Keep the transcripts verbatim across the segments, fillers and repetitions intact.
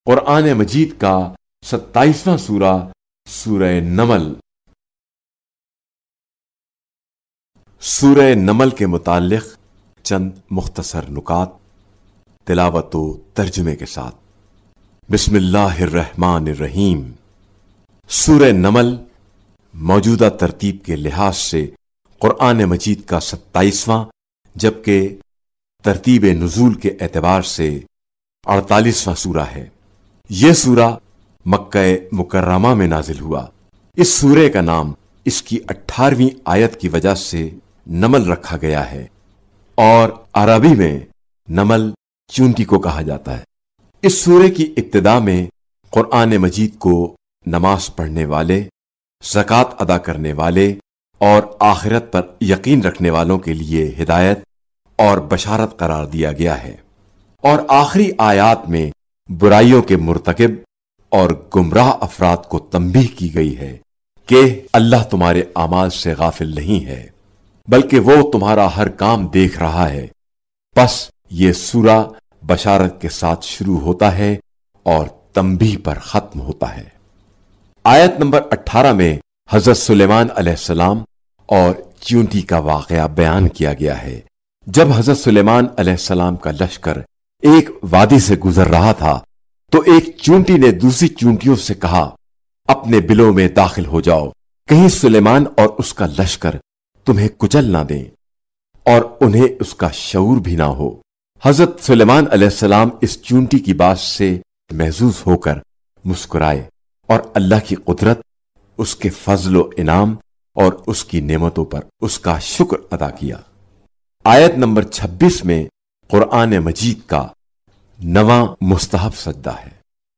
قرآن مجید کا ستائیسواں سورہ سورہ نمل۔ سورہ نمل کے متعلق چند مختصر نکات تلاوت و ترجمے کے ساتھ۔ بسم اللہ الرحمن الرحیم۔ سورہ نمل موجودہ ترتیب کے لحاظ سے قرآن مجید کا ستائیسواں جبکہ ترتیب نزول کے اعتبار سے اڑتالیسواں سورہ ہے۔ یہ سورہ مکہ مکرمہ میں نازل ہوا۔ اس سورے کا نام اس کی اٹھارہویں آیت کی وجہ سے نمل رکھا گیا ہے، اور عربی میں نمل چونٹی کو کہا جاتا ہے۔ اس سورے کی ابتدا میں قرآن مجید کو نماز پڑھنے والے، زکوٰۃ ادا کرنے والے اور آخرت پر یقین رکھنے والوں کے لیے ہدایت اور بشارت قرار دیا گیا ہے، اور آخری آیات میں برائیوں کے مرتکب اور گمراہ افراد کو تنبیہ کی گئی ہے کہ اللہ تمہارے اعمال سے غافل نہیں ہے بلکہ وہ تمہارا ہر کام دیکھ رہا ہے۔ پس یہ سورہ بشارت کے ساتھ شروع ہوتا ہے اور تنبیہ پر ختم ہوتا ہے۔ آیت نمبر اٹھارہ میں حضرت سلیمان علیہ السلام اور چیونٹی کا واقعہ بیان کیا گیا ہے۔ جب حضرت سلیمان علیہ السلام کا لشکر ایک وادی سے گزر رہا تھا تو ایک چونٹی نے دوسری چونٹیوں سے کہا، اپنے بلوں میں داخل ہو جاؤ، کہیں سلیمان اور اس کا لشکر تمہیں کچل نہ دیں اور انہیں اس کا شعور بھی نہ ہو۔ حضرت سلیمان علیہ السلام اس چونٹی کی بات سے محظوظ ہو کر مسکرائے اور اللہ کی قدرت، اس کے فضل و انعام اور اس کی نعمتوں پر اس کا شکر ادا کیا۔ آیت نمبر چھبیس میں قرآن مجید کا نواں مستحب سجدہ ہے۔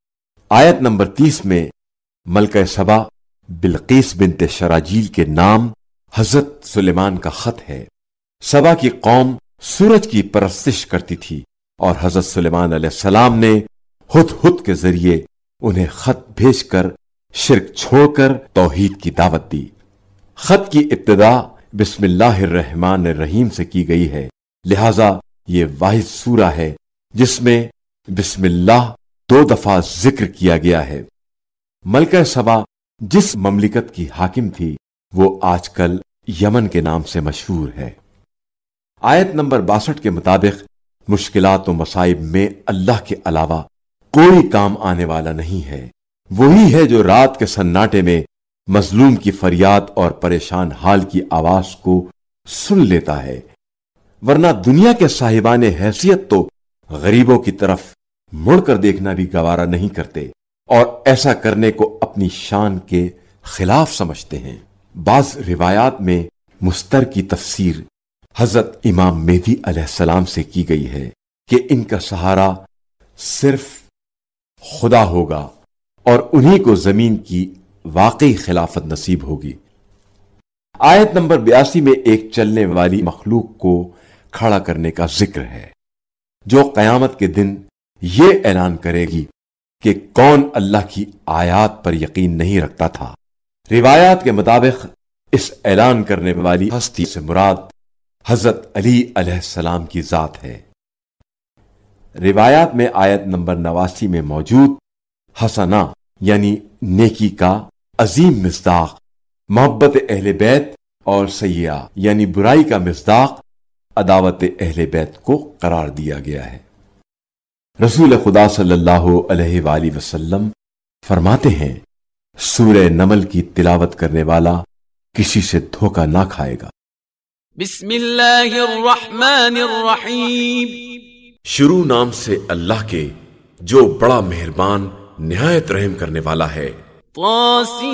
آیت نمبر تیس میں ملکہ سبا بلقیس بنت شراجیل کے نام حضرت سلیمان کا خط ہے۔ سبا کی قوم سورج کی پرستش کرتی تھی اور حضرت سلیمان علیہ السلام نے ہد ہد کے ذریعے انہیں خط بھیج کر شرک چھوڑ کر توحید کی دعوت دی۔ خط کی ابتدا بسم اللہ الرحمن الرحیم سے کی گئی ہے، لہذا یہ واحد سورہ ہے جس میں بسم اللہ دو دفعہ ذکر کیا گیا ہے۔ ملکہ سبا جس مملکت کی حاکم تھی وہ آج کل یمن کے نام سے مشہور ہے۔ آیت نمبر باسٹھ کے مطابق مشکلات و مصائب میں اللہ کے علاوہ کوئی کام آنے والا نہیں ہے۔ وہی ہے جو رات کے سناٹے میں مظلوم کی فریاد اور پریشان حال کی آواز کو سن لیتا ہے، ورنہ دنیا کے صاحبان حیثیت تو غریبوں کی طرف مڑ کر دیکھنا بھی گوارا نہیں کرتے اور ایسا کرنے کو اپنی شان کے خلاف سمجھتے ہیں۔ بعض روایات میں مستر کی تفسیر حضرت امام مہدی علیہ السلام سے کی گئی ہے کہ ان کا سہارا صرف خدا ہوگا اور انہی کو زمین کی واقعی خلافت نصیب ہوگی۔ آیت نمبر بیاسی میں ایک چلنے والی مخلوق کو کھڑا کرنے کا ذکر ہے جو قیامت کے دن یہ اعلان کرے گی کہ کون اللہ کی آیات پر یقین نہیں رکھتا تھا۔ روایات کے مطابق اس اعلان کرنے والی ہستی سے مراد حضرت علی علیہ السلام کی ذات ہے۔ روایات میں آیت نمبر نواسی میں موجود حسنہ یعنی نیکی کا عظیم مصداق، محبت اہل بیت اور سیئہ یعنی برائی کا مصداق عداوت اہل بیت کو قرار دیا گیا ہے۔ رسول خدا صلی اللہ علیہ وآلہ وسلم فرماتے ہیں، سورہ نمل کی تلاوت کرنے والا کسی سے دھوکہ نہ کھائے گا۔ بسم اللہ الرحمن الرحیم۔ شروع نام سے اللہ کے جو بڑا مہربان نہایت رحم کرنے والا ہے۔ طاسین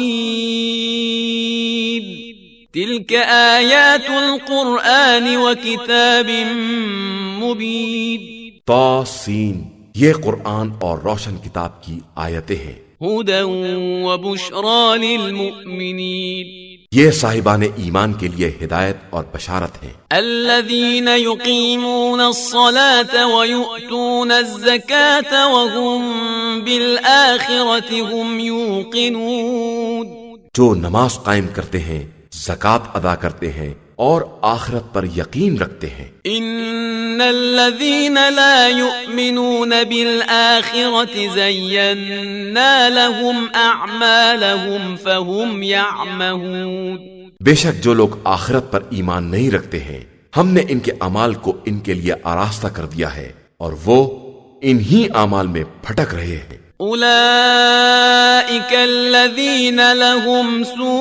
تلک آیات القرآن وکتاب مبین۔ طاسین یہ قرآن اور روشن کتاب کی آیتیں ہیں۔ ہدی وبشری للمؤمنین یہ صاحبان ایمان کے لیے ہدایت اور بشارت ہے۔ الذین یقیمون الصلاة ویؤتون الزکاة وهم بالآخرة هم یوقنون۔ جو نماز قائم کرتے ہیں، زکوٰۃ ادا کرتے ہیں اور آخرت پر یقین رکھتے ہیں۔ ان الذين لا يؤمنون بالآخرة زينا لهم اعمالهم فهم يعمهون۔ بے شک جو لوگ آخرت پر ایمان نہیں رکھتے ہیں ہم نے ان کے اعمال کو ان کے لیے آراستہ کر دیا ہے اور وہ انہی اعمال میں بھٹک رہے ہیں۔ اولئک الذین لهم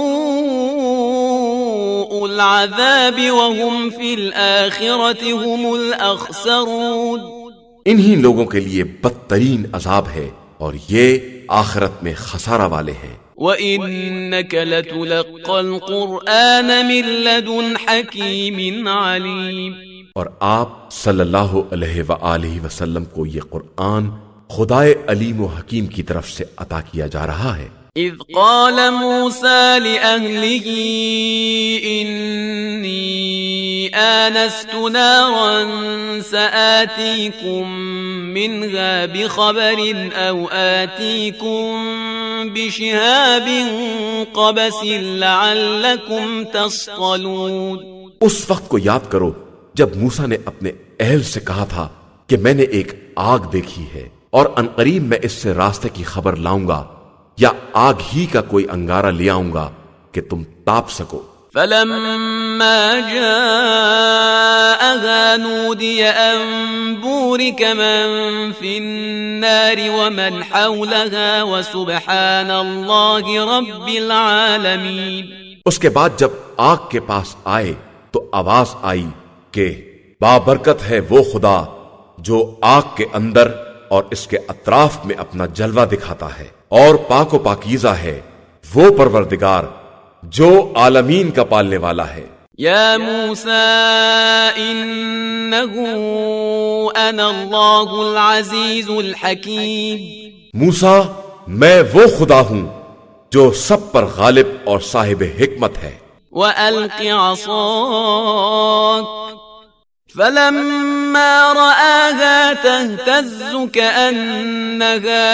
سوء العذاب وهم فی الآخرة هم الاخسرون۔ انہی لوگوں کے لیے بدترین عذاب ہے اور یہ آخرت میں خسارہ والے ہیں۔ وَإِنَّكَ لَتُلَقَّى الْقُرْآنَ مِن لَّدُنْ حَكِيمٍ عَلِيمٍ۔ اور آپ صلی اللہ علیہ وآلہ وسلم کو یہ قرآن خدائے علیم و حکیم کی طرف سے عطا کیا جا رہا ہے۔ اذ قال موسى لأهله إني آنست نارا سآتيكم منها بخبر أو آتيكم بشهاب قبس لعلكم تصطلون۔ اس وقت کو یاد کرو جب موسیٰ نے اپنے اہل سے کہا تھا کہ میں نے ایک آگ دیکھی ہے اور عنقریب میں اس سے راستے کی خبر لاؤں گا یا آگ ہی کا کوئی انگارہ لے آؤں گا کہ تم تاپ سکو۔ فلما جاءها نودي أن بورك من في النار ومن حولها وسبحان الله رب العالمين۔ اس کے بعد جب آگ کے پاس آئے تو آواز آئی کہ بابرکت ہے وہ خدا جو آگ کے اندر اور اس کے اطراف میں اپنا جلوہ دکھاتا ہے، اور پاک و پاکیزہ ہے وہ پروردگار جو عالمین کا پالنے والا ہے۔ یا موسیٰ انہو انا اللہ العزیز الحکیم۔ موسیٰ میں وہ خدا ہوں جو سب پر غالب اور صاحب حکمت ہے۔ وَأَلْقِ عَصَاكَ فَلَمَّا رَآهَا تَهْتَزُّ كَأَنَّهَا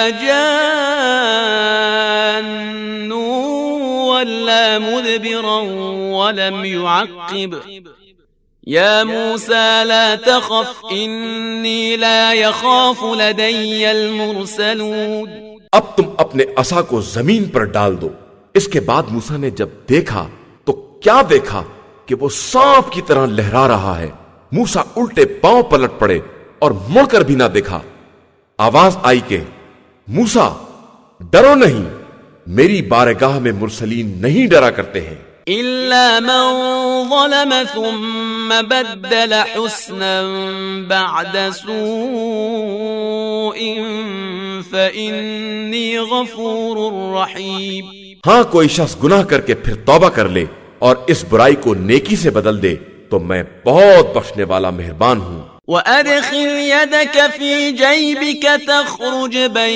جَانٌّ وَلَّا مُدْبِرًا وَلَمْ يُعَقِّبْ يَا مُوسَى لَا تَخَفْ إِنِّي لَا يَخَافُ لَدَيَّ الْمُرْسَلُونَ۔ اب تم اپنے عصا کو زمین پر ڈال دو۔ اس کے بعد موسیٰ نے جب دیکھا تو کیا دیکھا کہ وہ سانپ کی طرح لہرا رہا ہے۔ موسیٰ الٹے پاؤں پلٹ پڑے اور مڑ کر بھی نہ دیکھا۔ آواز آئی کہ موسیٰ ڈرو نہیں، میری بارگاہ میں مرسلین نہیں ڈرا کرتے ہیں۔ إِلَّا مَن ظَلَمَ ثُمَّ بَدَّلَ حُسْنًا بَعْدَ سُوءٍ فَإِنِّي غَفُورٌ رَحِيمٌ۔ ہاں کوئی شخص گناہ کر کے پھر توبہ کر لے اور اس برائی کو نیکی سے بدل دے تو میں بہت بخشنے والا مہربان ہوں۔ وَأَدْخِلْ يَدَكَ فِي جَيْبِكَ تَخْرُجْ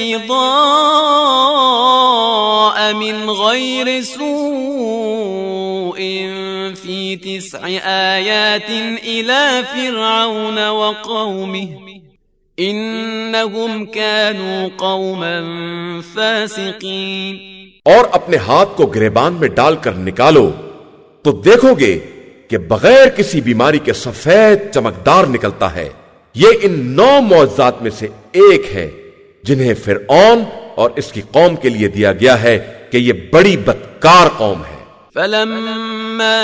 بَيْضَاءَ مِنْ غَيْرِ سُوءٍ فِي تِسْعِ آيَاتٍ إِلَى فِرْعَوْنَ وَقَوْمِهِ إِنَّهُمْ كَانُوا قَوْمًا فَاسِقِينَ۔ اور اپنے ہاتھ کو گریبان میں ڈال کر نکالو تو دیکھو گے کہ بغیر کسی بیماری کے سفید چمکدار نکلتا ہے۔ یہ ان نو معجزات میں سے ایک ہے جنہیں فرعون اور اس کی قوم کے لیے دیا گیا ہے کہ یہ بڑی بدکار قوم ہے۔ فَلَمَّا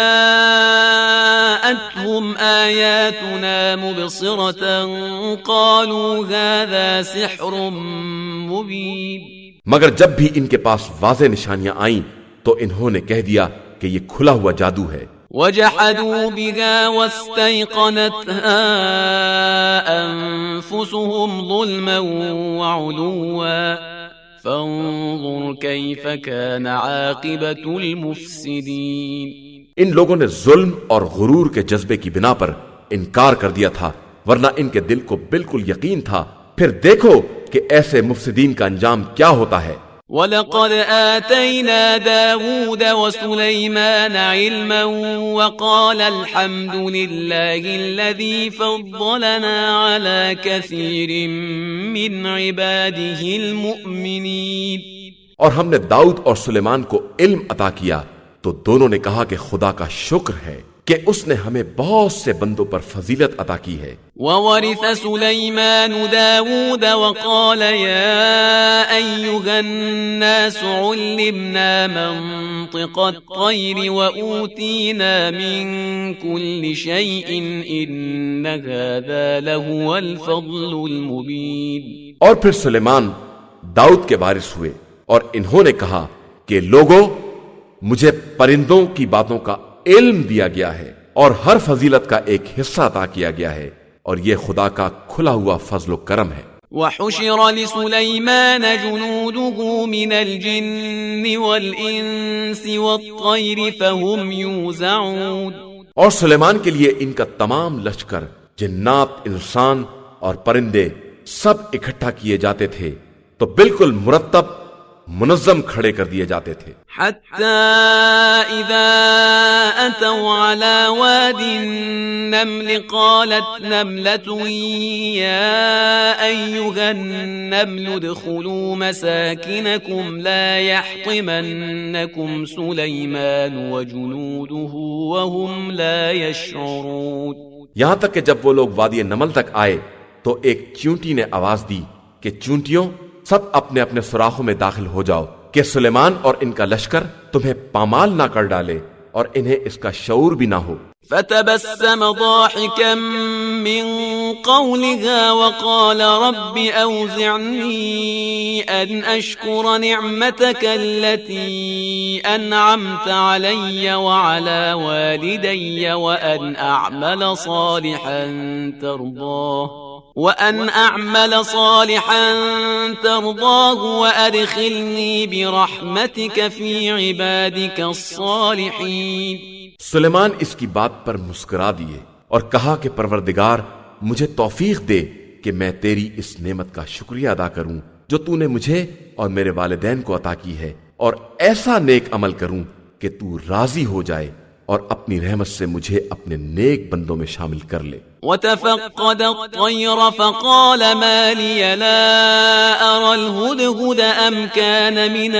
جَاءَتْهُمْ آيَاتُنَا مُبْصِرَةً قَالُوا هَذَا سِحْرٌ مُبِينٌ۔ مگر جب بھی ان کے پاس واضح نشانیاں آئیں تو انہوں نے کہہ دیا کہ یہ کھلا ہوا جادو ہے۔ وَجَحَدُوا بِهَا وَاسْتَيْقَنَتْهَا أَنفُسُهُمْ ظُلْمًا وَعُلُوًّا فَانظُرْ كَيْفَ كَانَ عَاقِبَةُ الْمُفْسِدِينَ۔ ان لوگوں نے ظلم اور غرور کے جذبے کی بنا پر انکار کر دیا تھا، ورنہ ان کے دل کو بالکل یقین تھا۔ پھر دیکھو کہ ایسے مفسدین کا انجام کیا ہوتا ہے۔ وَلَقَدْ آتَيْنَا دَاوُودَ وَسُلَيْمَانَ عِلْمًا وَقَالَ الْحَمْدُ لِلَّهِ الَّذِي فَضَّلَنَا عَلَى كَثِيرٍ مِّنْ عِبَادِهِ الْمُؤْمِنِينَ۔ اور ہم نے داؤد اور سلیمان کو علم عطا کیا تو دونوں نے کہا کہ خدا کا شکر ہے کہ اس نے ہمیں بہت سے بندوں پر فضیلت عطا کی ہے۔ وورث سليمان داود وقال يا أيها الناس علمنا منطق الطير وأوتينا من كل شيء إن هذا لهو الفضل المبين۔ اور پھر سلیمان داؤد کے وارث ہوئے اور انہوں نے کہا کہ لوگو، مجھے پرندوں کی باتوں کا علم دیا گیا ہے اور ہر فضیلت کا ایک حصہ عطا کیا گیا ہے، اور یہ خدا کا کھلا ہوا فضل و کرم ہے۔ وحشر لسليمان جنوده من الجن والإنس والطير فهم يوزعون۔ اور سلیمان کے لیے ان کا تمام لشکر، جنات، انسان اور پرندے سب اکٹھا کیے جاتے تھے تو بالکل مرتب منظم کھڑے کر دیے جاتے تھے۔ حتى إذا أتوا على واد النمل قالت نملة يا أيها النمل ادخلوا مساكنكم لا يحطمنكم سليمان وجنوده وهم لا يشعرون۔ یہاں تک کہ جب وہ لوگ وادی نمل تک آئے تو ایک چونٹی نے آواز دی کہ چونٹیوں، سب اپنے اپنے سوراخوں میں داخل ہو جاؤ کہ سلیمان اور ان کا لشکر تمہیں پامال نہ کر ڈالے اور انہیں اس کا شعور بھی نہ ہو۔ فتبسم ضاحكا من قولها وقال رب أوزعني أن أشكر نعمتك التي أنعمت علي وعلى والدي وأن أعمل صالحا ترضاه وأن أعمل صالحا ترضاه وأدخلني برحمتك في عبادك الصالحين۔ سلیمان اس کی بات پر مسکرا دیے اور کہا کہ پروردگار، مجھے توفیق دے کہ میں تیری اس نعمت کا شکریہ ادا کروں جو تو نے مجھے اور میرے والدین کو عطا کی ہے، اور ایسا نیک عمل کروں کہ تو راضی ہو جائے اور اپنی رحمت سے مجھے اپنے نیک بندوں میں شامل کر لے۔ وتفقد الطير فقال ما لي لا أرى الهدهد أم كان من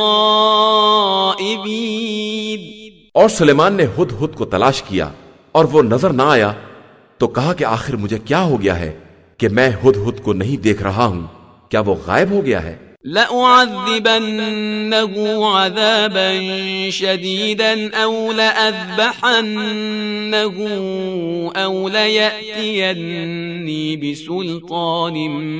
الغائبين۔ اور سلیمان نے ہد ہد کو تلاش کیا اور وہ نظر نہ آیا تو کہا کہ آخر مجھے کیا ہو گیا ہے کہ میں ہد ہد کو نہیں دیکھ رہا ہوں، کیا وہ غائب ہو گیا ہے؟ لأعذبنه عذابا شديدا أو لأذبحنه أو ليأتيني بسلطان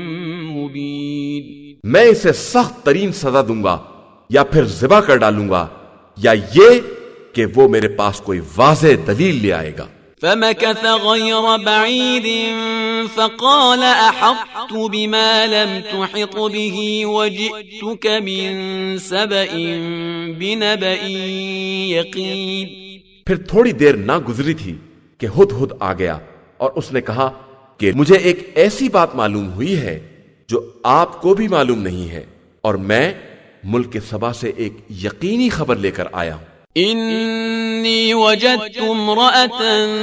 مبين۔ میں اسے سخت ترین سزا دوں گا یا پھر ذبح کر ڈالوں گا، یا یہ کہ وہ میرے پاس کوئی واضح دلیل لے آئے گا۔ فمكث غير بعيد فقال أحطت بما لم تحط به وجئتك من سبأ بنبأ يقين۔ پھر تھوڑی دیر نہ گزری تھی کہ ہد ہد آ گیا اور اس نے کہا کہ مجھے ایک ایسی بات معلوم ہوئی ہے جو آپ کو بھی معلوم نہیں ہے، اور میں ملک سبا سے ایک یقینی خبر لے کر آیا ہوں۔ إني وجدت امرأة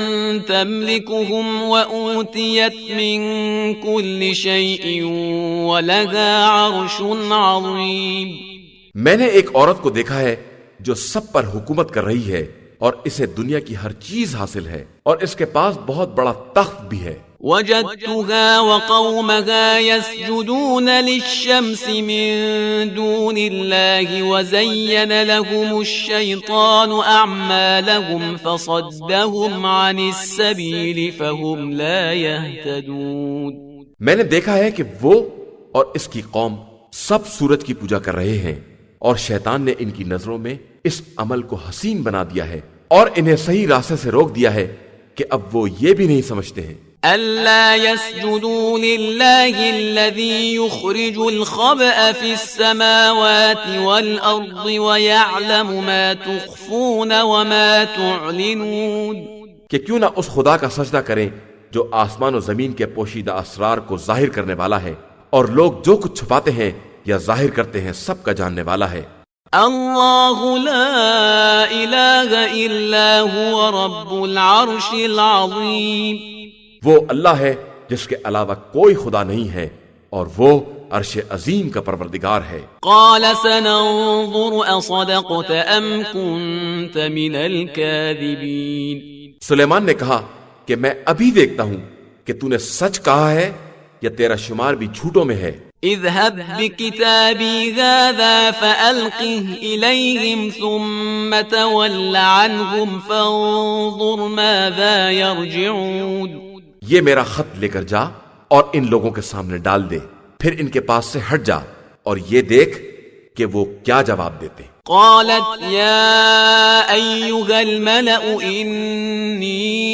تملكهم وأوتيت من كل شيء ولها عرش عظيم۔ میں نے ایک عورت کو دیکھا ہے جو سب پر حکومت کر رہی ہے اور اسے دنیا کی ہر چیز حاصل ہے، اور اس کے پاس بہت بڑا تخت بھی ہے۔ وجدتها وقومها يسجدون للشمس من دون الله وزين لهم الشيطان أعمالهم فصدهم عن السبيل فهم لا يهتدون۔ میں نے دیکھا ہے کہ وہ اور اس کی قوم سب سورج کی پوجا کر رہے ہیں، اور شیطان نے ان کی نظروں میں اس عمل کو حسین بنا دیا ہے اور انہیں صحیح راستے سے روک دیا ہے کہ اب وہ یہ بھی نہیں سمجھتے ہیں۔ ألا يسجدوا لله الذي يخرج الخبأ في السماوات والأرض ويعلم ما تخفون وما تعلنون۔ کہ کیوں نہ اس خدا کا سجدہ کریں جو آسمان و زمین کے پوشیدہ اسرار کو ظاہر کرنے والا ہے، اور لوگ جو کچھ چھپاتے ہیں یا ظاہر کرتے ہیں سب کا جاننے والا ہے۔ اللہ لا الہ الا هو رب العرش العظیم۔ وہ اللہ ہے جس کے علاوہ کوئی خدا نہیں ہے، اور وہ عرش عظیم کا پروردگار ہے۔ قال سننظر اصدقت ام كنت من الكاذبین۔ سلیمان نے کہا کہ میں ابھی دیکھتا ہوں کہ تو نے سچ کہا ہے یا تیرا شمار بھی جھوٹوں میں ہے۔ اذهب بكتابي هذا فألقه إليهم ثم تول عنهم فانظر ماذا يرجعون۔ یہ میرا خط لے کر جا اور ان لوگوں کے سامنے ڈال دے، پھر ان کے پاس سے ہٹ جا اور یہ دیکھ کہ وہ کیا جواب دیتے۔ قالت يا أيها الملأ إني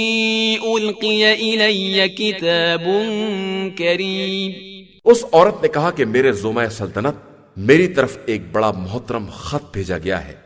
ألقي إلي كتاب كريم۔ اس عورت نے کہا کہ میرے زومہ سلطنت میری طرف ایک بڑا محترم خط بھیجا گیا ہے۔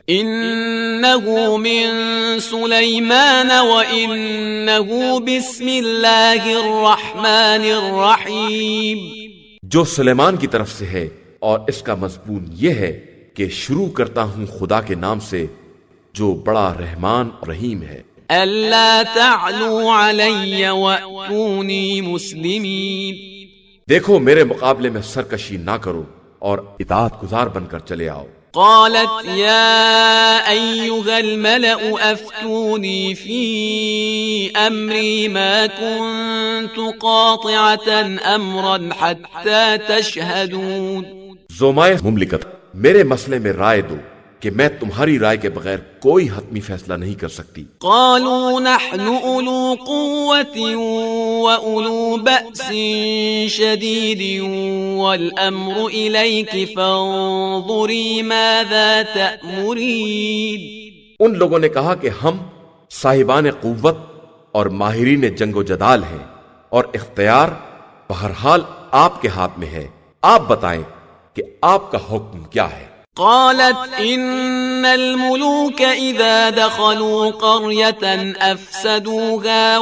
انه من سلیمان وانه بسم اللہ الرحمن الرحیم۔ جو سلیمان کی طرف سے ہے اور اس کا مضمون یہ ہے کہ شروع کرتا ہوں خدا کے نام سے جو بڑا رحمان اور رحیم ہے۔ الا تعلوا علی واتونی مسلمین۔ دیکھو میرے مقابلے میں سرکشی نہ کرو اور اطاعت گزار بن کر چلے آؤ۔ قالت يا أيها الملأ أفتوني في أمري ما كنت قاطعة أمرا حتى تشهدون۔ زومائے مملکت، میرے مسئلے میں رائے دو کہ میں تمہاری رائے کے بغیر کوئی حتمی فیصلہ نہیں کر سکتی۔ قالوا نحن أولو قوة وأولو بأس شديد والأمر إليك فانظري ماذا تأمرين۔ ان لوگوں نے کہا کہ ہم صاحبان قوت اور ماہرین جنگ و جدال ہیں اور اختیار بہرحال آپ کے ہاتھ میں ہے، آپ بتائیں کہ آپ کا حکم کیا ہے۔ قالت ان الملوك اذا دخلوا قرية افسدوها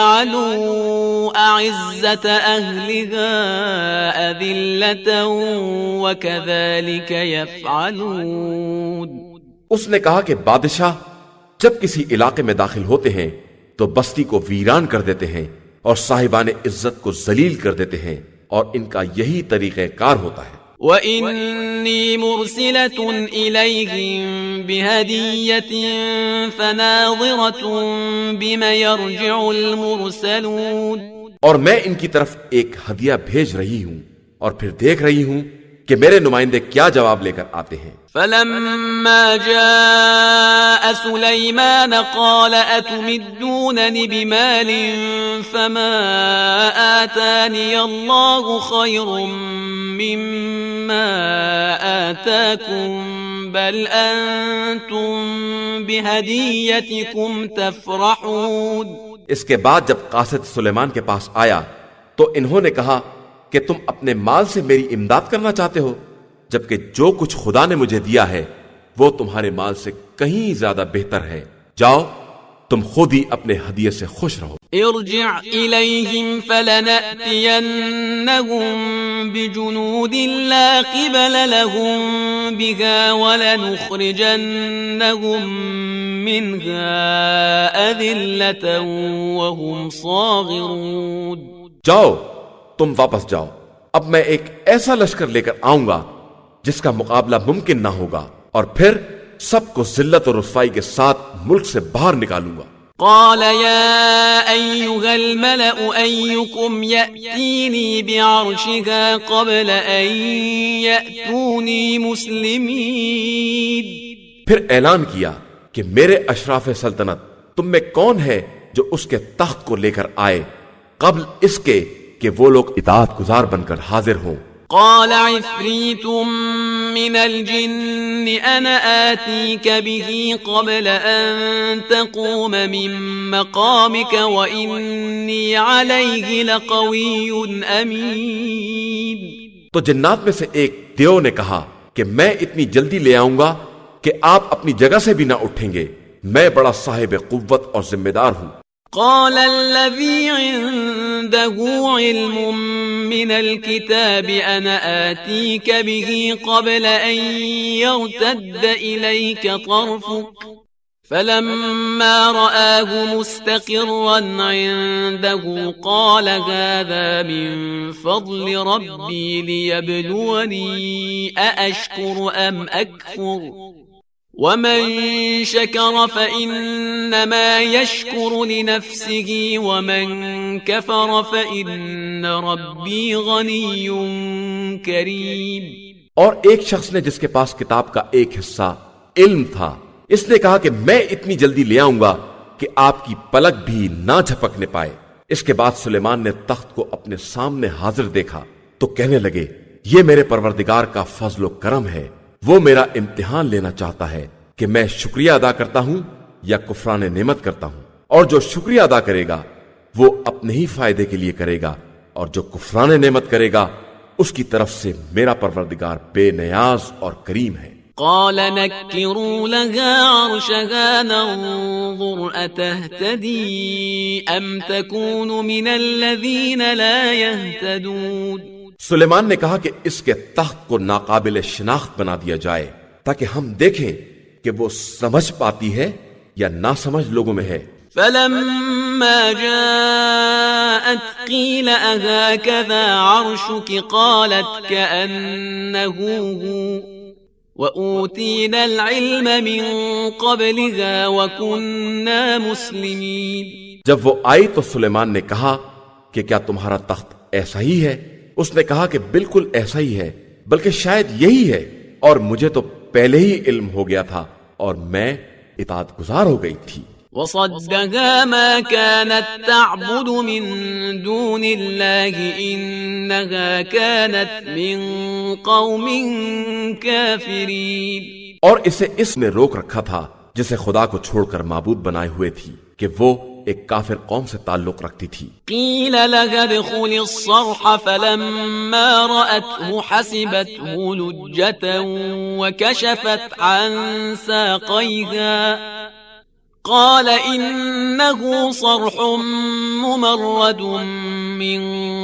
وجعلوا اعزة اهلها اذلة وكذلك يفعلون۔ اس نے کہا کہ بادشاہ جب کسی علاقے میں داخل ہوتے ہیں تو بستی کو ویران کر دیتے ہیں اور صاحبان عزت کو ذلیل کر دیتے ہیں، اور ان کا یہی طریقہ کار ہوتا ہے۔ وَإِنِّي مُرْسِلَةٌ إِلَيْهِمْ بِهَدِيَّةٍ فَنَاظِرَةٌ بِمَ يَرْجِعُ الْمُرْسَلُونَ۔ اور میں ان کی طرف ایک ہدیہ بھیج رہی ہوں اور پھر دیکھ رہی ہوں کہ میرے نمائندے کیا جواب لے کر آتے ہیں۔ فَلَمَّا جَاءَ سُلَيْمَانَ قَالَ أَتُمِدُّونَنِ بِمَالٍ فَمَا آتَانِيَ اللَّهُ خَيْرٌ مِّمَّا آتَاكُمْ بَلْ أَنْتُمْ بِهَدِيَّتِكُمْ تَفْرَحُونَ۔ اس کے بعد جب قاصد سلیمان کے پاس آیا تو انہوں نے کہا کہ تم اپنے مال سے میری امداد کرنا چاہتے ہو، جبکہ جو کچھ خدا نے مجھے دیا ہے وہ تمہارے مال سے کہیں زیادہ بہتر ہے۔ جاؤ تم خود ہی اپنے ہدیے سے خوش رہو۔ ارجع الیہم فلنأتینہم بجنود لا قبل لهم بها ولنخرجنہم منها اذلة وهم صاغرون۔ جاؤ تم واپس جاؤ، اب میں ایک ایسا لشکر لے کر آؤں گا جس کا مقابلہ ممکن نہ ہوگا، اور پھر سب کو ذلت اور رسوائی کے ساتھ ملک سے باہر نکالوں گا۔ قال يا أيها الملأ أيكم يأتيني بعرشها قبل أن يأتوني مسلمين۔ پھر اعلان کیا کہ میرے اشراف سلطنت تم میں کون ہے جو اس کے تخت کو لے کر آئے قبل اس کے کہ وہ لوگ اطاعت گزار بن کر حاضر ہوں۔ قال عفريت من الجن أنا آتيك به قبل أن تقوم من مقامك وإني عليه لقوي أمين۔ تو جنات میں سے ایک دیو نے کہا کہ میں اتنی جلدی لے آؤں گا کہ آپ اپنی جگہ سے بھی نہ اٹھیں گے، میں بڑا صاحب قوت اور ذمہ دار ہوں۔ قال الذي عنده علم من الكتاب أنا آتيك به قبل أن يرتد إليك طرفك فلما رآه مستقرا عنده قال هذا من فضل ربي ليبلوني أأشكر أم أكفر ومن شكر فإنما يشكر لنفسه ومن كفر فإن ربي غني كريم. اور ایک شخص نے جس کے پاس کتاب کا ایک حصہ علم تھا، اس نے کہا کہ میں اتنی جلدی لے آؤں گا کہ آپ کی پلک بھی نہ جھپکنے پائے. اس کے بعد سلیمان نے تخت کو اپنے سامنے حاضر دیکھا تو کہنے لگے یہ میرے پروردگار کا فضل و کرم ہے، وہ میرا امتحان لینا چاہتا ہے کہ میں شکریہ ادا کرتا ہوں یا کفران نعمت کرتا ہوں، اور جو شکریہ ادا کرے گا وہ اپنے ہی فائدے کے لیے کرے گا، اور جو کفران نعمت کرے گا اس کی طرف سے میرا پروردگار بے نیاز اور کریم ہے. قال نكروا لها عرشها ننظر أتهتدي أم تكون من الذين لا يهتدون. سلیمان نے کہا کہ اس کے تخت کو ناقابل شناخت بنا دیا جائے تاکہ ہم دیکھیں کہ وہ سمجھ پاتی ہے یا ناسمجھ لوگوں میں ہے. فلما جاءت قيل أهكذا عرشك قالت كأنه هو وأوتينا العلم من قبلها وكنا مسلمين. جب وہ آئی تو سلیمان نے کہا کہ کیا تمہارا تخت ایسا ہی ہے؟ اس نے کہا کہ بالکل ایسا ہی ہے، بلکہ شاید یہی ہے، اور مجھے تو پہلے ہی علم ہو گیا تھا اور میں اطاعت گزار ہو گئی تھی. وصدها ما كانت تعبد من دون الله إنها كانت من قوم كافرين. اور اسے اس نے روک رکھا تھا جسے خدا کو چھوڑ کر معبود بنائے ہوئے تھی کہ وہ ایک کافر قوم سے تعلق رکھتی تھی. قیل لها ادخل الصرح فلما رأته حسبته لجة وكشفت عن ساقيها قال إنه صرح ممرد من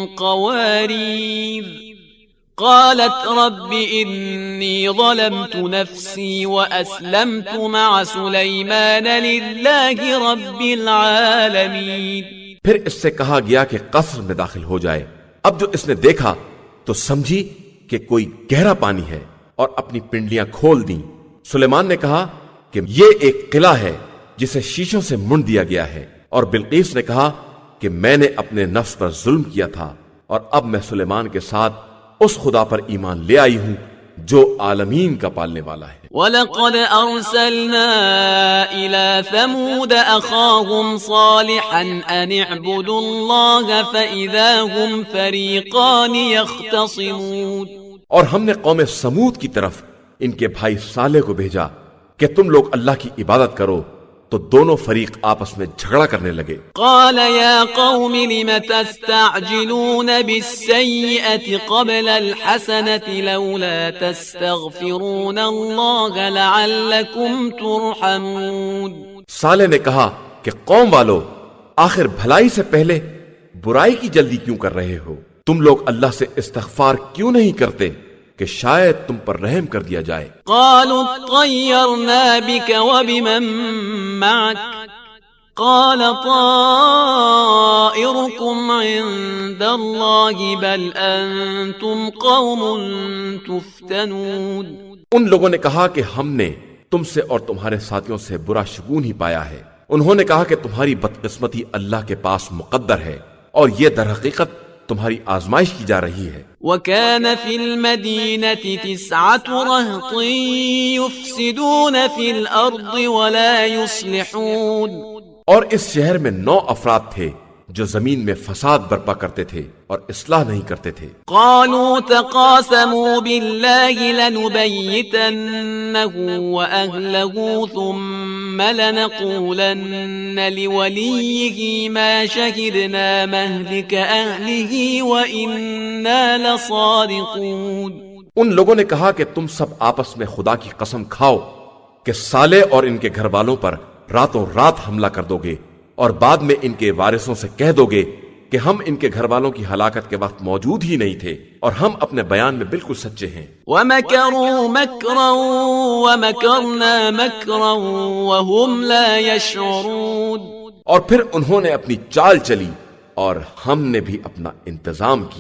قوارير قالت رب إني ظلمت نفسي وأسلمت مع سليمان لله رب العالمين. پھر اس سے کہا گیا کہ قصر میں داخل ہو جائے. اب جو اس نے دیکھا تو سمجھی کہ کوئی گہرا پانی ہے اور اپنی پنڈلیاں کھول دیں. سلیمان نے کہا کہ یہ ایک قلعہ ہے جسے شیشوں سے منڈ دیا گیا ہے، اور بلقیس نے کہا کہ میں نے اپنے نفس پر ظلم کیا تھا اور اب میں سلیمان کے ساتھ اس خدا پر ایمان لے آئی ہوں جو عالمین کا پالنے والا ہے. وَلَقَدْ أَرْسَلْنَا إِلَى ثَمُودَ أَخَاهُمْ صَالِحًا أَنِ اعْبُدُوا اللَّهَ فَإِذَا هُمْ فَرِيقَانِ يَخْتَصِمُونَ. اور ہم نے قوم سمود کی طرف ان کے بھائی صالح کو بھیجا کہ تم لوگ اللہ کی عبادت کرو، تو دونوں فریق آپس میں جھگڑا کرنے لگے. قال يا قوم لم تستعجلون بالسيئة قبل الحسنة لولا تستغفرون الله لعلكم ترحمون. صالح نے کہا کہ قوم والو، آخر بھلائی سے پہلے برائی کی جلدی کیوں کر رہے ہو؟ تم لوگ اللہ سے استغفار کیوں نہیں کرتے کہ شاید تم پر رحم کر دیا جائے. قالوا اطيرنا بك وبمن معك قال طائركم عند الله بل انتم قوم تفتنون. ان لوگوں نے کہا کہ ہم نے تم سے اور تمہارے ساتھیوں سے برا شگون ہی پایا ہے. انہوں نے کہا کہ تمہاری بدقسمتی اللہ کے پاس مقدر ہے اور یہ در حقیقت تمہاری آزمائش کی جا رہی ہے. وَكَانَ فِي الْمَدِينَةِ تِسْعَةُ رَهْطٍ يُفْسِدُونَ فِي الْأَرْضِ وَلَا يُصْلِحُونَ. اور اس شہر میں نو افراد تھے جو زمین میں فساد برپا کرتے تھے اور اصلاح نہیں کرتے تھے. قالوا تقاسموا بالله لنبيتنه وأهله ثم لنقولن لوليه ما شهدنا مهلك أهله وإنا لصادقون. ان لوگوں نے کہا کہ تم سب آپس میں خدا کی قسم کھاؤ کہ صالح اور ان کے گھر والوں پر راتوں رات حملہ کر دو گے اور بعد میں ان کے وارثوں سے کہہ دو گے کہ ہم ان کے گھر والوں کی ہلاکت کے وقت موجود ہی نہیں تھے اور ہم اپنے بیان میں بالکل سچے ہیں. وَمَكَرُوا مَكْرًا وَمَكَرْنَا مَكْرًا وَهُمْ لَا يَشْعُرُونَ. اور پھر انہوں نے اپنی چال چلی اور ہم نے بھی اپنا انتظام کیا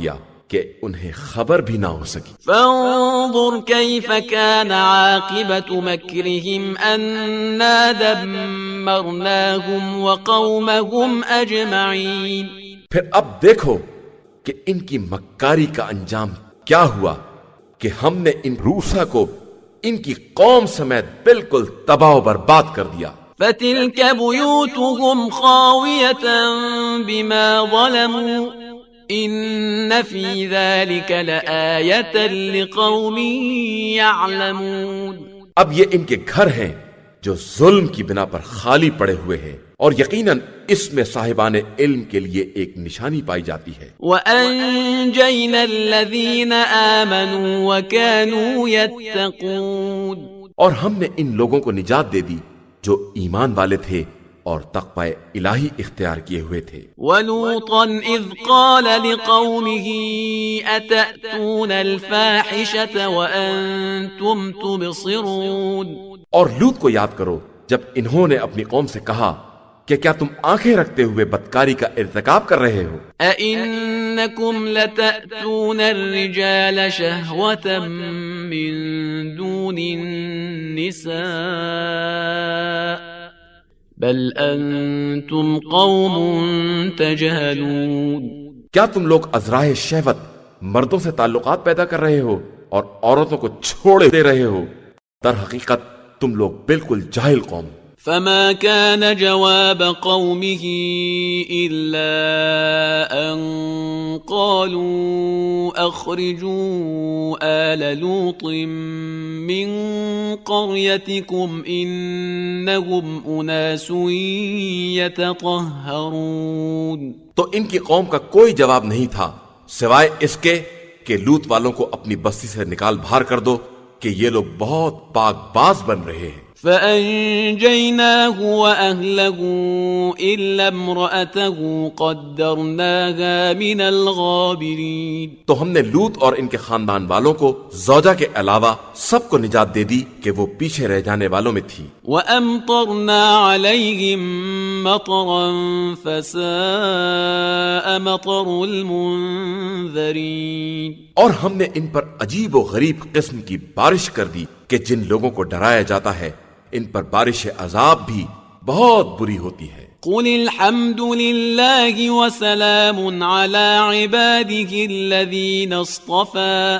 کہ انہیں خبر بھی نہ ہو سکی۔ فانظر كيف كان عاقبة مكرهم أنا دمرناهم وقومهم أجمعين۔ پھر اب دیکھو کہ ان کی مکاری کا انجام کیا ہوا کہ ہم نے ان روسا کو ان کی قوم سمیت بالکل تباہ و برباد کر دیا۔ فتلك بيوتهم خاوية بما ظلموا إن في ذلك لآية لقوم يعلمون۔ اب یہ ان کے گھر ہیں جو ظلم کی بنا پر خالی پڑے ہوئے ہیں، اور یقیناً اس میں صاحبان علم کے لیے ایک نشانی پائی جاتی ہے۔ وَأَنجَيْنَا الَّذِينَ آمَنُوا وَكَانُوا يَتَّقُونَ، اور ہم نے ان لوگوں کو نجات دے دی جو ایمان والے تھے اور تقوی الہی اختیار کیے ہوئے تھے۔ وَلُوطًا إِذْ قَالَ لِقَوْمِهِ أَتَأْتُونَ الْفَاحِشَةَ وَأَنْتُمْ تُبْصِرُونَ، اور لوط کو یاد کرو جب انہوں نے اپنی قوم سے کہا کہ کیا تم آنکھیں رکھتے ہوئے بدکاری کا ارتکاب کر رہے ہو؟ أَإِنَّكُمْ لَتَأْتُونَ الرِّجَالَ شَهْوَةً مِّن دُونِ النِّسَاءِ بَلْ أَنْتُمْ قَوْمٌ تَجْهَلُونَ۔ کیا تم لوگ ازراہ شہوت مردوں سے تعلقات پیدا کر رہے ہو اور عورتوں کو چھوڑے دے رہے ہو؟ در حقیقت تم لوگ بالکل جاہل قوم۔ فما كان جواب قومه إلا أن قالوا أخرجوا آل لوط من قريتكم إنهم أناس يتطهرون۔ تو ان کی قوم کا کوئی جواب نہیں تھا سوائے اس کے کہ لوط والوں کو اپنی بستی سے نکال باہر کر دو کہ یہ لوگ بہت پاک باز بن رہے ہیں۔ فأنجيناه وأهله إلا امرأته قدرناها من الغابرين۔ تو ہم نے لوط اور ان کے خاندان والوں کو زوجہ کے علاوہ سب کو نجات دے دی کہ وہ پیچھے رہ جانے والوں میں تھی۔ وأمطرنا عليهم مطرا فساء مطر المنذرين۔ اور ہم نے ان پر عجیب و غریب قسم کی بارش کر دی کہ جن لوگوں کو ڈرایا جاتا ہے ان پر بارش عذاب بھی بہت بری ہوتی ہے۔ قل الحمد لله وسلام على عباده الذين اصطفى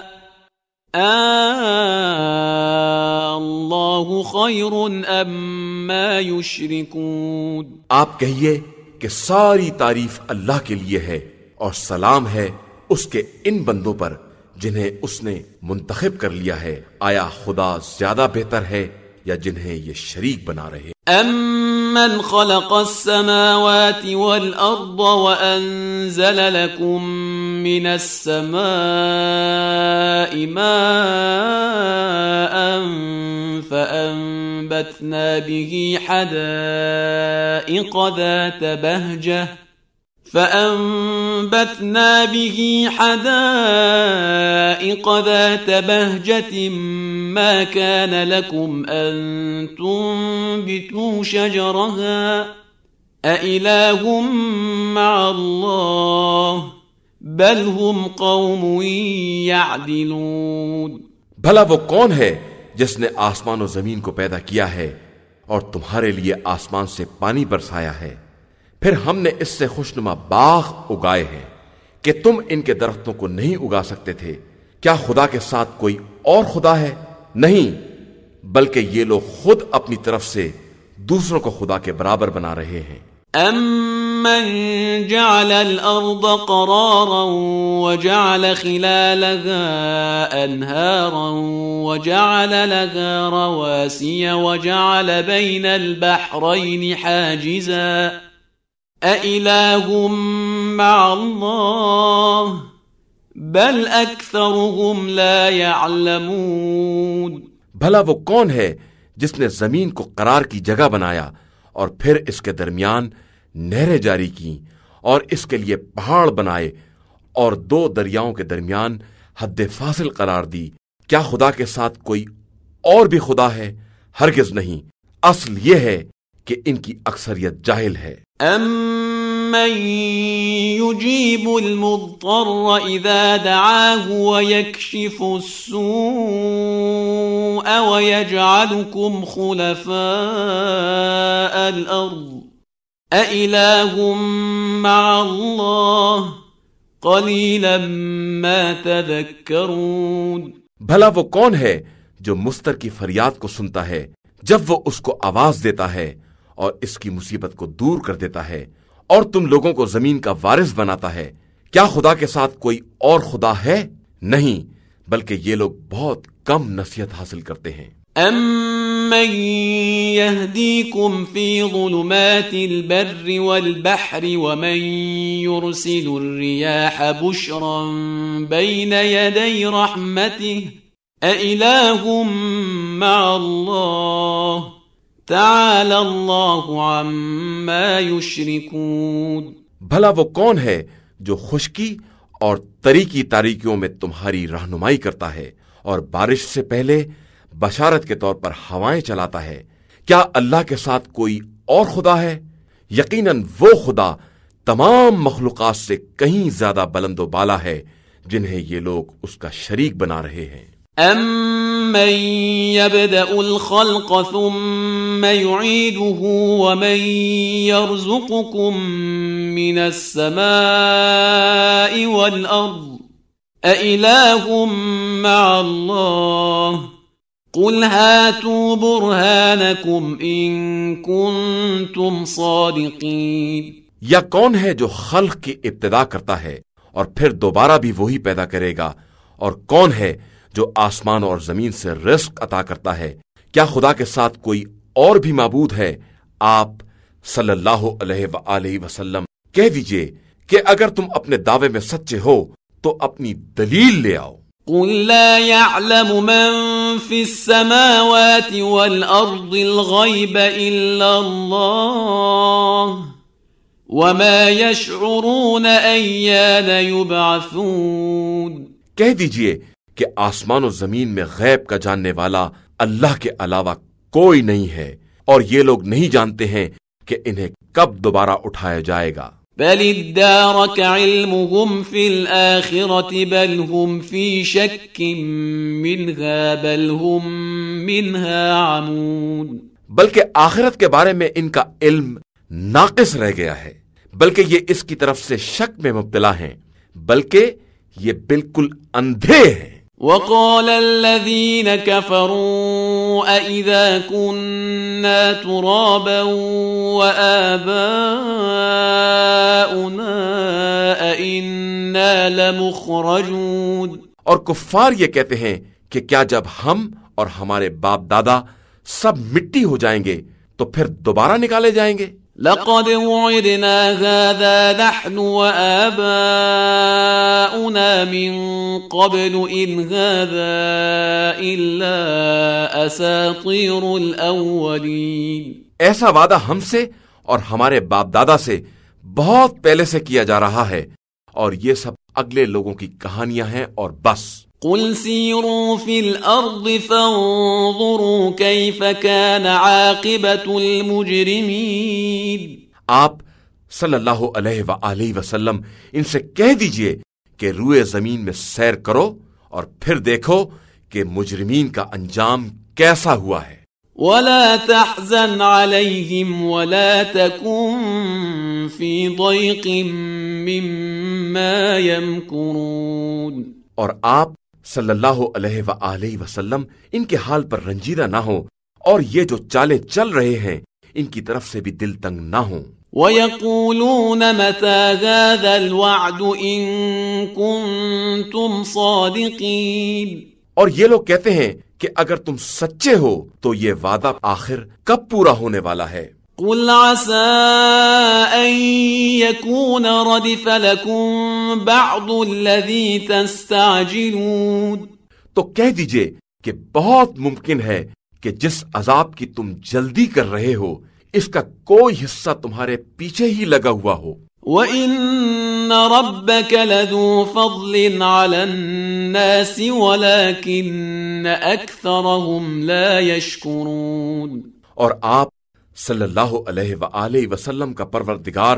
الله خير أما يشركون۔ آپ کہیے کہ ساری تعریف اللہ کے لیے ہے اور سلام ہے اس کے ان بندوں پر جنہیں اس نے منتخب کر لیا ہے، آیا خدا زیادہ بہتر ہے یا جنہیں یہ شریک بنا رہے؟ أَمَّنْ خَلَقَ السَّمَاوَاتِ وَالْأَرْضَ وَأَنزَلَ لَكُم مِّنَ السَّمَاءِ مَاءً فَأَنبَتْنَا بِهِ حَدَائِقَ ذَاتَ بَهْجَةٍ فأنبتنا به حدائق ذات بهجة ما كان لكم أن تنبتوا شجرها أإله مع الله بل هم قوم يعدلون۔ بھلا وہ کون ہے جس نے آسمان و زمین کو پیدا کیا ہے اور تمہارے لیے آسمان سے پانی برسایا ہے، پھر ہم نے اس سے خوشنما باغ اگائے ہیں کہ تم ان کے درختوں کو نہیں اگا سکتے تھے۔ کیا خدا کے ساتھ کوئی اور خدا ہے؟ نہیں، بلکہ یہ لوگ خود اپنی طرف سے دوسروں کو خدا کے برابر بنا رہے ہیں۔ أَمَّنْ جَعَلَ الْأَرْضَ قَرَارًا وَجَعَلَ خِلَالَهَا أَنْهَارًا وَجَعَلَ لَهَا رَوَاسِيَ وَجَعَلَ بَيْنَ الْبَحْرَيْنِ حَاجِزًا أَإِلَٰهٌ مَّعَ اللَّهِ بَلْ أَكْثَرُهُمْ لَا يَعْلَمُونَ۔ بھلا وہ کون ہے جس نے زمین کو قرار کی جگہ بنایا اور پھر اس کے درمیان نہریں جاری کی اور اس کے لیے پہاڑ بنائے اور دو دریاؤں کے درمیان حد فاصل قرار دی؟ کیا خدا کے ساتھ کوئی اور بھی خدا ہے؟ ہرگز نہیں، اصل یہ ہے کہ ان کی اکثریت جاہل ہے۔ أَمَّن يُجِيبُ الْمُضْطَرَّ إِذَا دَعَاهُ وَيَكْشِفُ السُّوءَ وَيَجْعَلُكُمْ خُلَفَاءَ الْأَرْضِ أَإِلَٰهٌ مَّعَ اللَّهِ قَلِيلًا مَّا تَذَكَّرُونَ۔ بھلا وہ کون ہے جو مضطر کی فریاد کو سنتا ہے جب وہ اس کو آواز دیتا ہے اور اس کی مصیبت کو دور کر دیتا ہے اور تم لوگوں کو زمین کا وارث بناتا ہے؟ کیا خدا کے ساتھ کوئی اور خدا ہے؟ نہیں، بلکہ یہ لوگ بہت کم نصیحت حاصل کرتے ہیں۔ أَمَّن يَهْدِيكُمْ فِي ظُلُمَاتِ الْبَرِّ وَالْبَحْرِ وَمَن يُرْسِلُ الرِّيَاحَ بُشْرًا بَيْنَ يَدَيْ رَحْمَتِهِ أَإِلَٰهٌ مَّعَ اللَّهِ تَعَالَى اللَّهُ عَمَّا يُشْرِكُونَ۔ بھلا وہ کون ہے جو خشکی اور تری کی تاریکیوں میں تمہاری رہنمائی کرتا ہے اور بارش سے پہلے بشارت کے طور پر ہوائیں چلاتا ہے؟ کیا اللہ کے ساتھ کوئی اور خدا ہے؟ یقیناً وہ خدا تمام مخلوقات سے کہیں زیادہ بلند و بالا ہے جنہیں یہ لوگ اس کا شریک بنا رہے ہیں۔ أَمَّن يَبْدَأُ الْخَلْقَ ثُمَّ يُعِيدُهُ وَمَن يَرْزُقُكُم مِّنَ السَّمَاءِ وَالْأَرْضِ أَإِلَٰهٌ مَّعَ اللَّهِ قُلْ هَاتُوا بُرْهَانَكُمْ إِن كُنتُمْ صَادِقِينَ۔ یا کون ہے جو خلق کی ابتدا کرتا ہے اور پھر دوبارہ بھی وہی پیدا کرے گا؟ اور کون ہے جو آسمان اور زمین سے رزق عطا کرتا ہے؟ کیا خدا کے ساتھ کوئی اور بھی معبود ہے؟ آپ صلی اللہ علیہ وآلہ وسلم کہہ دیجئے کہ اگر تم اپنے دعوے میں سچے ہو تو اپنی دلیل لے آؤ۔ قُل لَّا يَعْلَمُ مَن فِي السَّمَاوَاتِ وَالْأَرْضِ الْغَيْبَ إِلَّا اللَّهُ وَمَا يَشْعُرُونَ أَيَّانَ يُبْعَثُونَ۔ کہہ دیجئے کہ آسمان و زمین میں غیب کا جاننے والا اللہ کے علاوہ کوئی نہیں ہے، اور یہ لوگ نہیں جانتے ہیں کہ انہیں کب دوبارہ اٹھایا جائے گا۔ بل ادارك علمهم في الآخرة بل هم في شك منها بل هم منها عمون۔ بلکہ آخرت کے بارے میں ان کا علم ناقص رہ گیا ہے، بلکہ یہ اس کی طرف سے شک میں مبتلا ہیں، بلکہ یہ بالکل اندھے ہیں۔ وقال الذين كفروا أإذا كنا ترابا وآباؤنا أإنا لمخرجون۔ اور کفار یہ کہتے ہیں کہ کیا جب ہم اور ہمارے باپ دادا سب مٹی ہو جائیں گے تو پھر دوبارہ نکالے جائیں گے؟ لقد وعدنا هذا نحن وآباؤنا من قبل إن هذا إلا أساطير الأولين۔ ایسا وعدہ ہم سے اور ہمارے باپ دادا سے بہت پہلے سے کیا جا رہا ہے، اور یہ سب اگلے لوگوں کی کہانیاں ہیں اور بس۔ قل سیروا فی الارض فانظروا کیف کان عاقبت المجرمین۔ آپ صلی اللہ علیہ وآلہ وسلم ان سے کہہ دیجئے کہ روئے زمین میں سیر کرو اور پھر دیکھو کہ مجرمین کا انجام کیسا ہوا ہے۔ ولا تحزن علیہم ولا تکن فی ضیق مما یمکرون۔ اور آپ صلی اللہ علیہ وآلہ وسلم ان کے حال پر رنجیدہ نہ ہوں، اور یہ جو چالیں چل رہے ہیں ان کی طرف سے بھی دل تنگ نہ ہوں۔ وَيَقُولُونَ مَتَى هَذَا الْوَعْدُ إِن كُنتُمْ صَادِقِينَ۔ اور یہ لوگ کہتے ہیں کہ اگر تم سچے ہو تو یہ وعدہ آخر کب پورا ہونے والا ہے؟ قُلْ عَسَىٰ أَن يَكُونَ رَدِفَ لَكُمْ بَعْضُ الَّذِي تَسْتَعْجِلُونَ۔ تو کہہ دیجئے کہ بہت ممکن ہے کہ جس عذاب کی تم جلدی کر رہے ہو اس کا کوئی حصہ تمہارے پیچھے ہی لگا ہوا ہو۔ وَإِنَّ رَبَّكَ لَذُو فَضْلٍ عَلَى النَّاسِ وَلَكِنَّ أَكْثَرَهُمْ لَا يَشْكُرُونَ۔ اور آپ صلی اللہ علیہ وآلہ وسلم کا پروردگار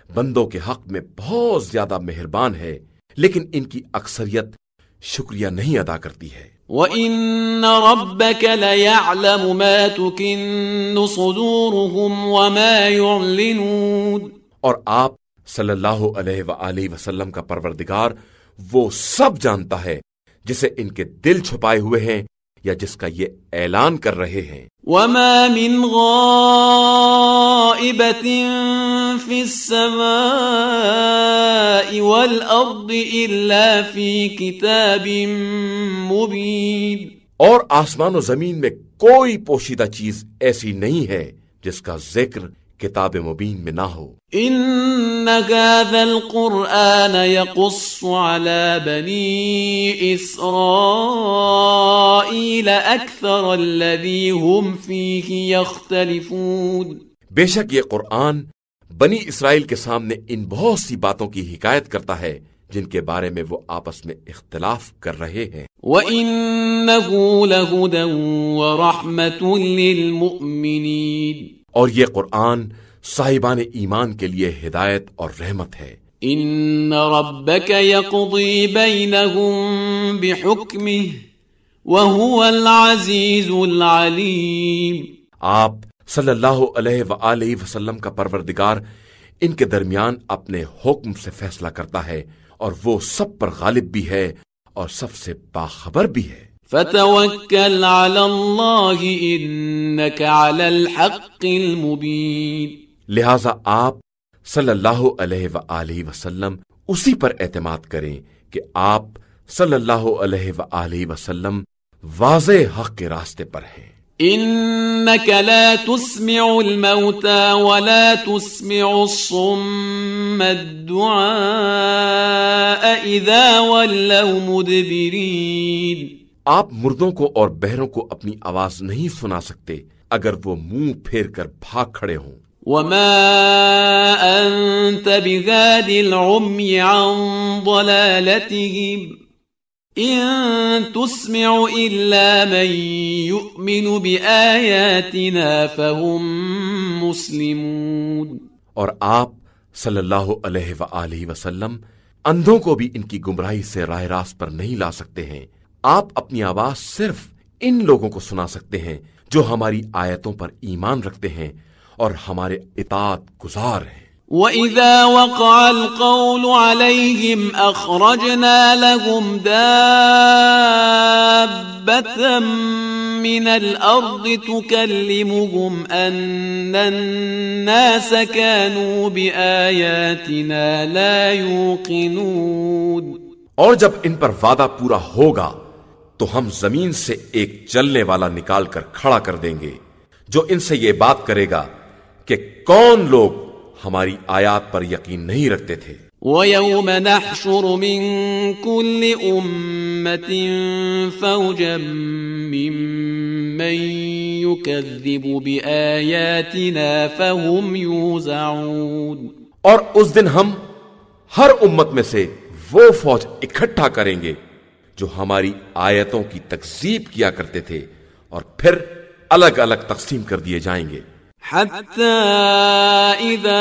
بندوں کے حق میں بہت زیادہ مہربان ہے، لیکن ان کی اکثریت شکریہ نہیں ادا کرتی ہے۔ وَإِنَّ رَبَّكَ لَيَعْلَمُ مَا تُكِنُّ صُدُورُهُمْ وَمَا يُعْلِنُونَ، اور آپ صلی اللہ علیہ وآلہ وسلم کا پروردگار وہ سب جانتا ہے جسے ان کے دل چھپائے ہوئے ہیں یا جس کا یہ اعلان کر رہے ہیں۔ وَمَا مِنْ غَائِبَةٍ فِي السَّمَاءِ وَالْأَرْضِ إِلَّا فِي كِتَابٍ مُبِينٍ، اور آسمان و زمین میں کوئی پوشیدہ چیز ایسی نہیں ہے جس کا ذکر کتاب مبین میں نہ ہو۔ إِنَّ هَذَا الْقُرْآنَ يَقُصُّ عَلَى بَنِي إِسْرَائِيلَ أَكْثَرَ الَّذِي هُمْ فِيهِ يَخْتَلِفُونَ، بے شک یہ قرآن بنی اسرائیل کے سامنے ان بہت سی باتوں کی حکایت کرتا ہے جن کے بارے میں وہ آپس میں اختلاف کر رہے ہیں۔ وَإِنَّهُ لَهُدًى وَرَحْمَةٌ لِّلْمُؤْمِنِينَ، اور یہ قرآن صاحبان ایمان کے لیے ہدایت اور رحمت ہے۔ ان ربک یقضی بینہم بحکمہ وہو العزیز العلیم، آپ صلی اللہ علیہ وآلہ وسلم کا پروردگار ان کے درمیان اپنے حکم سے فیصلہ کرتا ہے اور وہ سب پر غالب بھی ہے اور سب سے باخبر بھی ہے۔ فتوکل علی اللہ انک علی الحق المبین، لہذا آپ صلی اللہ علیہ وآلہ وسلم اسی پر اعتماد کریں کہ آپ صلی اللہ علیہ وآلہ وسلم واضح حق کے راستے پر ہیں۔ انک لا تسمع الموتى ولا تسمع الصم الدعاء اذا ولوا مدبرین، آپ مردوں کو اور بہروں کو اپنی آواز نہیں سنا سکتے اگر وہ منہ پھیر کر بھاگ کھڑے ہوں۔ وما انت بهاد العمي عن ضلالتهم ان تسمع الا من يؤمن بآياتنا فهم مسلمون، اور آپ صلی اللہ علیہ وآلہ وسلم اندھوں کو بھی ان کی گمراہی سے راہ راست پر نہیں لا سکتے ہیں۔ آپ اپنی آواز صرف ان لوگوں کو سنا سکتے ہیں جو ہماری آیتوں پر ایمان رکھتے ہیں اور ہمارے اطاعت گزار ہیں۔ وَإِذَا وَقَعَ الْقَوْلُ عَلَيْهِمْ أَخْرَجْنَا لَهُمْ دَابَّةً مِّنَ الْأَرْضِ تُكَلِّمُهُمْ أَنَّ النَّاسَ كَانُوا بِآيَاتِنَا لَا يُوقِنُونَ، اور جب ان پر وعدہ پورا ہوگا تو ہم زمین سے ایک چلنے والا نکال کر کھڑا کر دیں گے جو ان سے یہ بات کرے گا کہ کون لوگ ہماری آیات پر یقین نہیں رکھتے تھے۔ وَيَوْمَ نَحْشُرُ مِن كُلِّ أُمَّةٍ فَوْجًا مِّمَّن يُكَذِّبُ بِآيَاتِنَا فَهُمْ يُوزَعُونَ، اور اس دن ہم ہر امت میں سے وہ فوج اکٹھا کریں گے جو ہماری آیتوں کی تکذیب کیا کرتے تھے اور پھر الگ الگ تقسیم کر دیے جائیں گے۔ حَتَّى إِذَا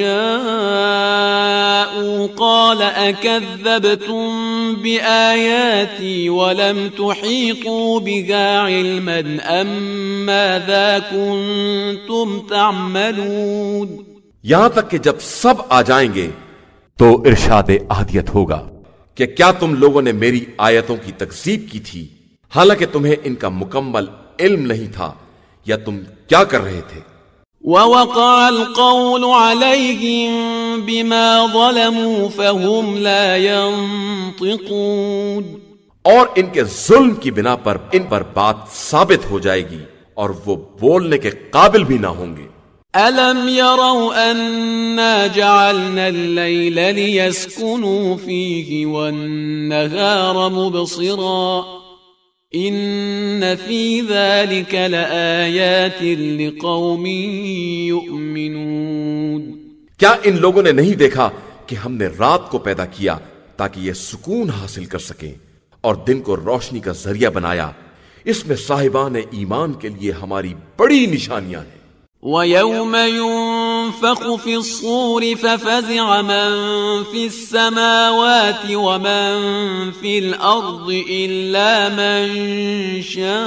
جَاءُوا قَالَ أَكَذَّبْتُمْ بِآيَاتِي وَلَمْ تُحِيطُوا بِهَا عِلْمًا أَمْ مَاذَا كُنْتُمْ تَعْمَلُونَ، یہاں تک کہ جب سب آ جائیں گے تو ارشاد احدیت ہوگا کہ کیا تم لوگوں نے میری آیتوں کی تکذیب کی تھی حالانکہ تمہیں ان کا مکمل علم نہیں تھا، یا تم کیا کر رہے تھے؟ وَوَقَعَ الْقَوْلُ عَلَيْهِمْ بِمَا ظَلَمُوا فَهُمْ لَا يَنطِقُونَ، اور ان کے ظلم کی بنا پر ان پر بات ثابت ہو جائے گی اور وہ بولنے کے قابل بھی نہ ہوں گے۔ أَلَمْ يَرَوْا أَنَّا جَعَلْنَا اللَّيْلَ لِيَسْكُنُوا فِيهِ وَالنَّهَارَ مُبْصِرًا إِنَّ فِي ذَلِكَ لَآيَاتٍ لِقَوْمٍ يُؤْمِنُونَ، کیا ان لوگوں نے نہیں دیکھا کہ ہم نے رات کو پیدا کیا تاکہ یہ سکون حاصل کر سکیں اور دن کو روشنی کا ذریعہ بنایا؟ اس میں صاحبان ایمان کے لیے ہماری بڑی نشانیاں ہیں۔ وَيَوْمَ يُنفَخُ ينفخ في الصور ففزع من في السماوات ومن في الأرض إلا من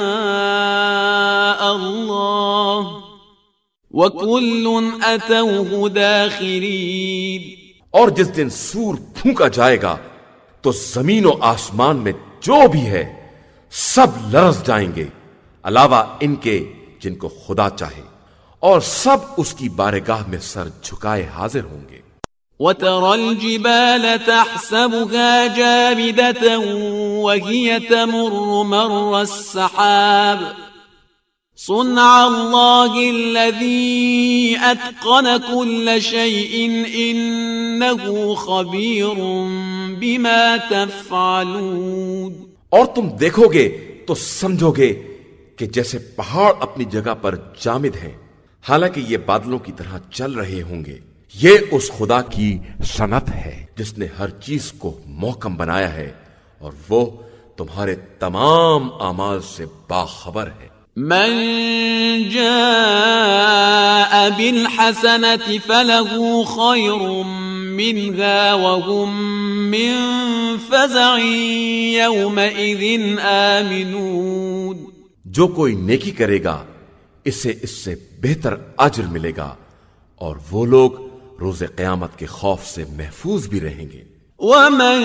شاء الله وَكُلٌّ أَتَوْهُ دَاخِرِينَ۔ اور جس دن سور پھونکا جائے گا تو زمین و آسمان میں جو بھی ہے سب لرز جائیں گے علاوہ ان کے جن کو خدا چاہے، اور سب اس کی بارگاہ میں سر جھکائے حاضر ہوں گے۔ وَتَرَى الْجِبَالَ تَحْسَبُهَا جَامِدَةً وَهِيَ تَمُرُّ مَرَّ السَّحَابِ صنع الله الذي أتقن كل شيء إنه خبير بما تفعلون۔ اور تم دیکھو گے تو سمجھو گے کہ جیسے پہاڑ اپنی جگہ پر جامد ہے حالانکہ یہ بادلوں کی طرح چل رہے ہوں گے، یہ اس خدا کی صنعت ہے جس نے ہر چیز کو محکم بنایا ہے اور وہ تمہارے تمام اعمال سے باخبر ہے۔ من جاء بالحسنة فله خير منها وهم من فزع يومئذ آمنون۔ جو کوئی نیکی کرے گا اسے اس سے بہتر اجر ملے گا اور وہ لوگ روز قیامت کے خوف سے محفوظ بھی رہیں گے۔ ومن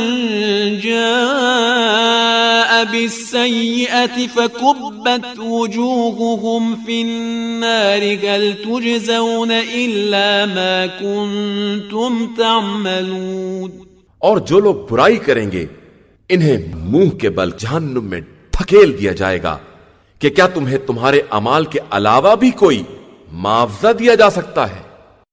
جاء بالسيئة فكبت وجوههم في النار هل تجزون إلا ما كنتم تعملون۔ اور جو لوگ برائی کریں گے انہیں منہ کے بل جہنم میں دھکیل دیا جائے گا کہ کیا تمہیں تمہارے اعمال کے علاوہ بھی کوئی معاوضہ دیا جا سکتا ہے؟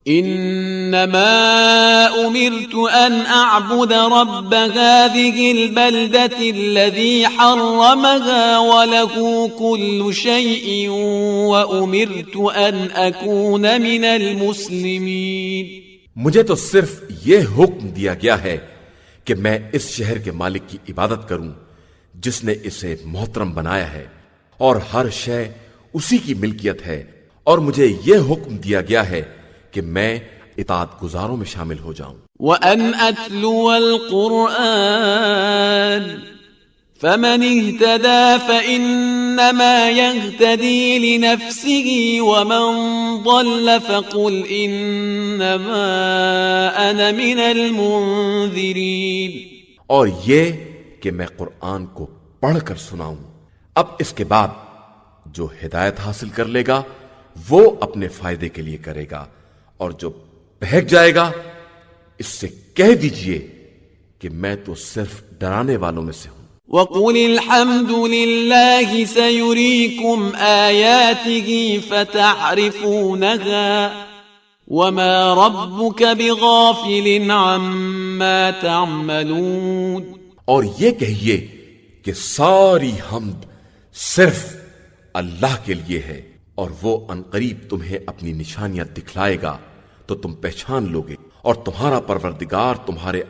انما امرت ان اعبد رب هذه البلدة الذي حرمها وله كل شيء وامرت ان اكون من المسلمين۔ مجھے تو صرف یہ حکم دیا گیا ہے کہ میں اس شہر کے مالک کی عبادت کروں جس نے اسے محترم بنایا ہے اور ہر شے اسی کی ملکیت ہے، اور مجھے یہ حکم دیا گیا ہے کہ میں اطاعت گزاروں میں شامل ہو جاؤں۔ وَأَنْ أَتْلُوَ الْقُرْآنَ فَمَنِ اهْتَدَى فَإِنَّمَا يَهْتَدِي لِنَفْسِهِ وَمَنْ ضَلَّ فَقُلْ إِنَّمَا أَنَا مِنَ الْمُنذِرِينَ۔ اور یہ کہ میں قرآن کو پڑھ کر سناؤں، اب اس کے بعد جو ہدایت حاصل کر لے گا وہ اپنے فائدے کے لیے کرے گا، اور جو بہک جائے گا اس سے کہہ دیجئے کہ میں تو صرف ڈرانے والوں میں سے ہوں۔ وَقُلِ الْحَمْدُ لِلَّهِ سَيُرِيكُمْ آيَاتِهِ فَتَعْرِفُونَهَا وَمَا رَبُّكَ بِغَافِلٍ عَمَّا تَعْمَلُونَ۔ اور یہ کہیے کہ ساری حمد صرف اللہ کے لیے ہے، اور وہ عنقریب تمہیں اپنی نشانیاں دکھلائے گا تو تم پہچان لوگے، اور تمہارا پروردگار تمہارے